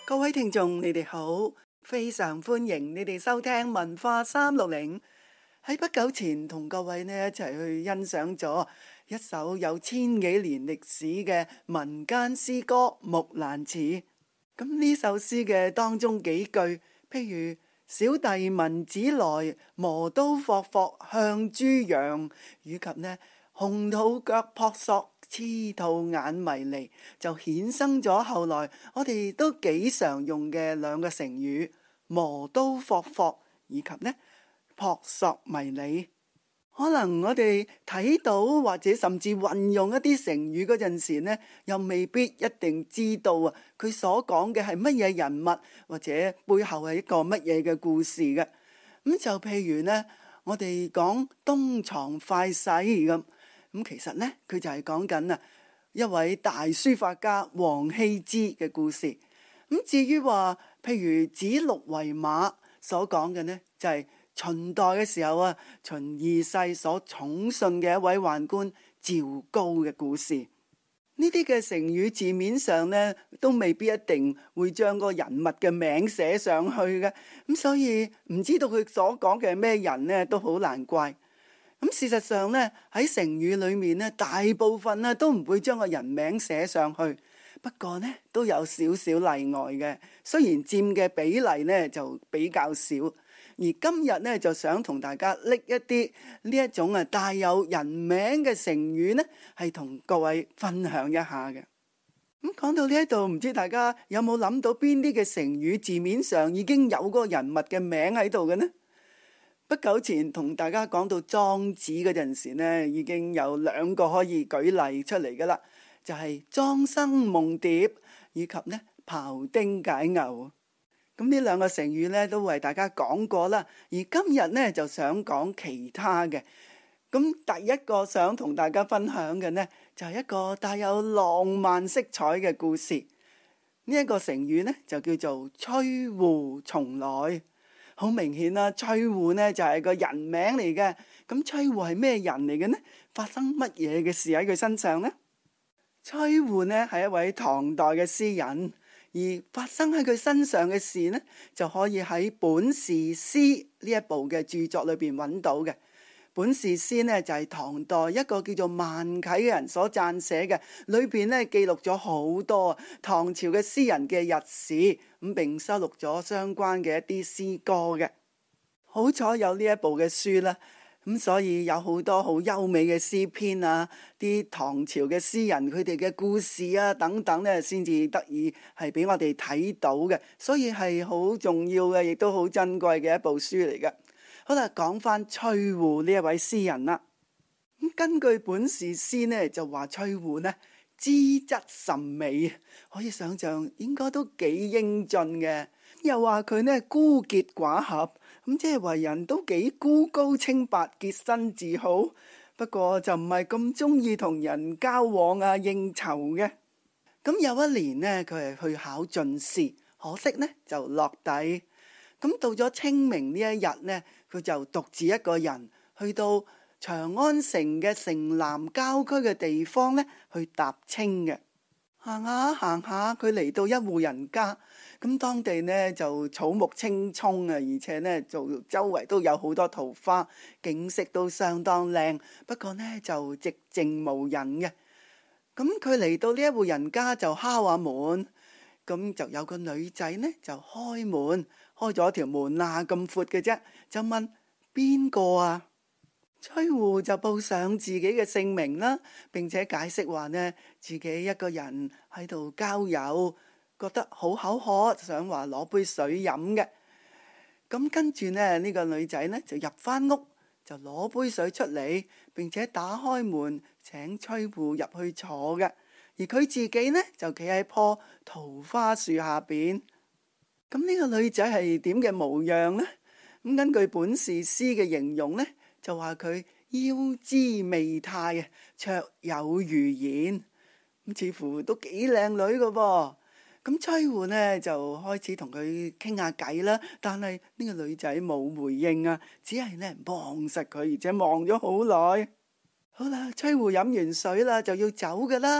各位聽眾，你哋好，非常歡迎你哋收聽文化360。喺不久前同各位呢一齊去欣賞咗一首有千幾年歷史嘅民間詩歌《木蘭辭》。咁呢首詩嘅當中幾句，譬如小弟聞姊來，磨刀霍霍向豬羊，以及呢紅土腳撲朔，黐兔眼迷離，就衍生咗後來我哋都幾常用嘅兩個成語，磨刀霍霍以及呢撲朔迷離。可能我哋睇到或者甚至運用一啲成語嗰陣時呢，又未必一定知道啊，佢所講嘅係乜嘢人物，或者背後係一個乜嘢嘅故事嘅。咁就譬如呢，我哋講東床快婿咁其實呢，佢就係講緊啊一位大書法家王羲之嘅故事。咁至於話譬如指鹿為馬所講嘅呢，就係秦代嘅時候啊，秦二世所寵信嘅一位宦官趙高嘅故事。呢啲嘅成語字面上呢，都未必一定會將個人物嘅名寫上去嘅。咁所以唔知道佢所講嘅係咩人呢，都好難怪。咁事實上呢，喺成語裏面呢，大部分呢都唔會將個人名寫上去。不過呢，都有少少例外嘅，雖然佔嘅比例呢就比較少。而今日呢，就想同大家拎一啲呢一種帶有人名嘅成語呢，係同各位分享一下嘅。咁講到呢一度，唔知大家有冇諗到邊啲嘅成語字面上已經有嗰個人物嘅名喺度嘅呢？不久前同大家講到莊子嗰陣時呢，已經有兩個可以舉例出嚟噶啦，就係莊生夢蝶以及呢庖丁解牛。咁呢兩個成語呢都為大家講過啦，而今日呢就想講其他嘅。咁第一個想同大家分享嘅呢，就係一個帶有浪漫色彩嘅故事。呢一個成語呢，就叫做吹胡從來。好明顯啦，吹胡呢就係個人名嚟嘅。咁吹胡係咩人嚟嘅呢？發生乜嘢嘅事喺佢身上呢？吹胡呢係一位唐代嘅詩人。而發生喺佢身上嘅事呢，就可以喺《本事詩》呢一部嘅著作裏邊揾到嘅。《本事詩》呢，就係唐代一個叫做萬啟嘅人所撰寫嘅，裏邊呢記錄咗好多唐朝嘅詩人嘅日史，咁並收錄咗相關嘅一啲詩歌嘅。好彩有呢一部嘅書啦。咁所以有好多好優美嘅詩篇啊，啲唐朝嘅詩人佢哋嘅故事啊等等呢，先至得以係俾我哋睇到嘅，所以係好重要嘅，亦都好珍貴嘅一部書嚟嘅。好啦，講翻吹胡呢一位詩人啦。咁根據本事詩呢，就話吹胡呢資質甚美，可以想象應該都幾英俊嘅。又話佢呢孤潔寡合，咁即係為人都幾孤高清白、潔身自好。不過就唔係咁中意同人交往啊、應酬嘅。咁有一年呢，佢係去考進士，可惜呢就落第。咁到咗清明呢一日呢，佢就獨自一個人去到長安城嘅城南郊區嘅地方呢，去踏青嘅。行下行下，佢嚟到一戶人家，咁當地呢就草木青蔥啊，而且呢就周圍都有好多桃花，景色都相當靚。不過呢就寂靜無人嘅。咁佢嚟到呢一戶人家就敲下門，咁就有個女仔呢就開門，開咗條門罅咁闊嘅啫，就問邊個啊？吹胡就報上自己嘅姓名啦，並且解釋話呢，自己一個人喺度郊遊，覺得好口渴，想話攞杯水飲嘅。咁跟住呢，呢個女仔呢就入翻屋，就攞杯水出嚟，並且打開門請吹胡入去坐嘅。而佢自己呢就企喺棵桃花樹下邊。咁呢個女仔係點嘅模樣呢？咁根據本事詩嘅形容呢，就話佢腰肢媚態啊，綽有餘言，咁似乎都幾靚女噶噃。咁吹胡呢就開始同佢傾下偈啦，但係呢個女仔冇回應啊，只係呢望實佢，而且望咗好耐。好啦，吹胡飲完水啦，就要走噶啦。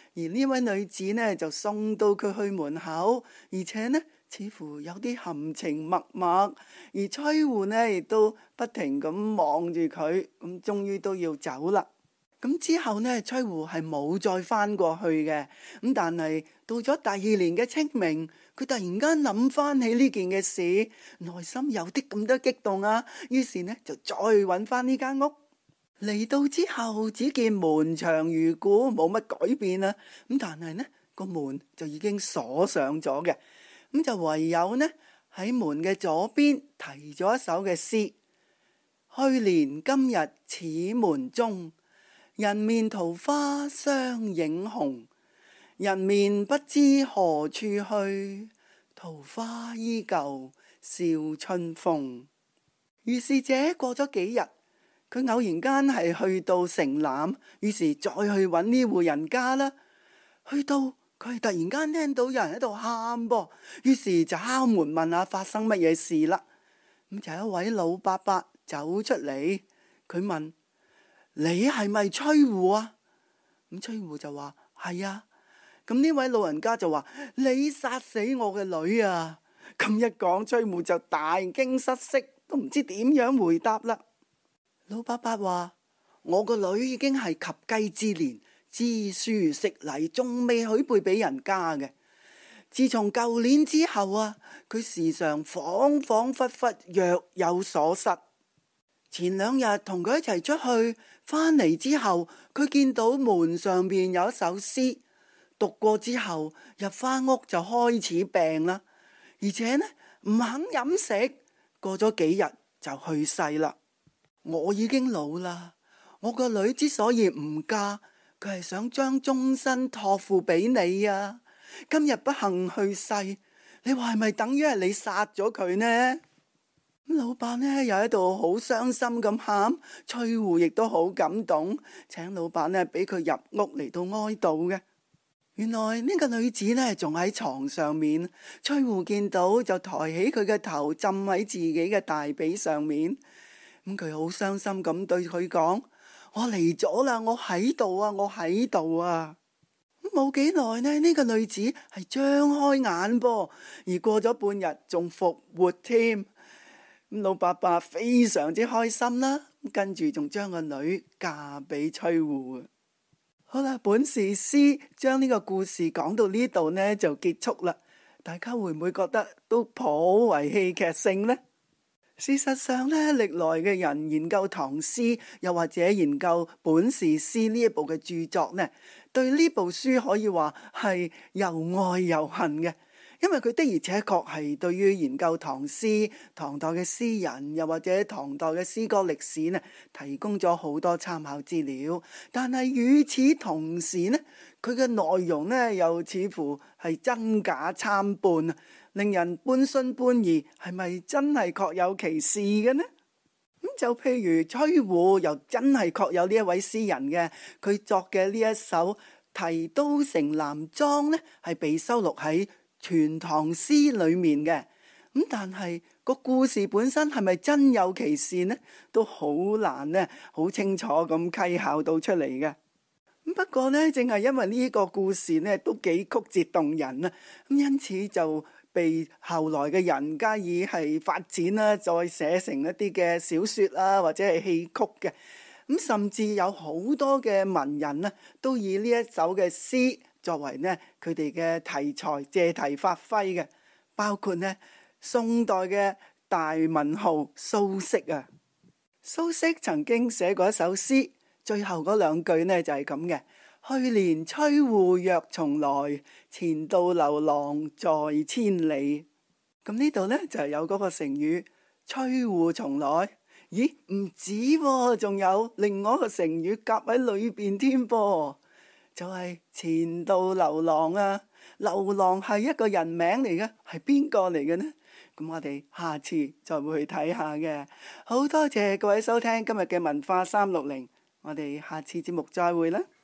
而呢位女子呢就送到佢去門口，而且呢似乎有啲含情脈脈，而崔護呢亦都不停咁望住佢，咁終於都要走啦。咁之後呢，崔護係冇再翻過去嘅。咁但係到咗第2年嘅清明，佢突然間諗翻起呢件嘅事，內心有啲咁多激動啊。於是呢就再揾翻呢間屋。嚟到之後，只見門牆如故，冇乜改變啊。咁但係呢個門就已經鎖上咗嘅。咁就唯有呢喺門嘅左邊題咗一首嘅詩：去年今日此門中，人面桃花相映紅。人面不知何處去，桃花依舊笑春風。於是者過咗幾日，佢偶然間係去到城南，於是再去揾呢戶人家啦。去到佢突然間聽到有人喺度喊噃，於是就敲門問下發生乜嘢事啦。咁就有一位老伯伯走出嚟，佢問：你係咪崔護啊？咁崔護就話：係啊。咁呢位老人家就話：你殺死我嘅女啊！咁一講，崔護就大驚失色，都唔知點樣回答啦。老伯伯話：我個女已經係及笄之年，知書識禮，仲未許配俾人家嘅。自從舊年之後啊，佢時常恍恍惚惚，若有所失。前2日同佢一齊出去，翻嚟之後，佢見到門上邊有一首詩，讀過之後入翻屋就開始病啦，而且呢唔肯飲食，過咗幾日就去世啦。我已經老啦，我個女之所以唔嫁，佢係想將終身託付俾你啊。今日不幸去世，你話係咪等於係你殺咗佢呢？老伯呢又喺度好傷心咁喊，崔護亦都好感動，請老伯呢俾佢入屋嚟到哀悼嘅。原來呢個女子呢仲喺床上面，崔護見到就抬起佢嘅頭浸喺自己嘅大髀上面。咁佢好傷心咁對佢講：我嚟咗啦，我喺度啊，我喺度啊。冇幾耐呢，呢個女子係張開眼噃，而過咗半日仲復活添。老伯伯非常之開心啦，跟住仲將個女嫁俾崔護。好啦，本是詩將呢個故事講到呢度呢就結束啦。大家會唔會覺得都頗為戲劇性呢？事實上呢，歷來嘅人研究唐詩，又或者研究本是詩呢一部嘅著作呢，對呢部書可以話係又愛又恨嘅。因為佢的而且確係對於研究唐詩、唐代嘅詩人，又或者唐代嘅詩歌歷史呢，提供咗好多參考資料。但係與此同時呢，佢嘅內容呢又似乎係真假參半，令人半信半疑，係咪真係確有其事嘅呢？咁就譬如崔護又真係確有呢一位詩人嘅，佢作嘅呢一首《題都城南莊》呢，係被收錄喺全唐詩裏面嘅。咁但係個故事本身係咪真有其事呢？都好難呢，好清楚咁稽考到出嚟嘅。不過呢，正係因為呢個故事呢都幾曲折動人啊，咁因此就被後來嘅人加以係發展啦，再寫成一啲嘅小說啦，或者係戲曲嘅。咁甚至有好多嘅文人呢，都以呢一首嘅詩作為呢佢哋嘅題材，借題發揮嘅。包括呢宋代嘅大文豪蘇軾啊，蘇軾曾經寫過一首詩，最後嗰兩句呢就係咁嘅：去年崔護若重來，前度劉郎在千里。咁呢度呢就係有嗰個成語崔護重來。咦，唔止喎，仲有另外一個成語夾喺裏邊添噃，就係前度劉郎啊。劉郎係一個人名嚟嘅，係邊個嚟嘅呢？咁我哋下次再會去睇下嘅。好多謝各位收聽今日嘅文化360，我哋下次節目再會啦。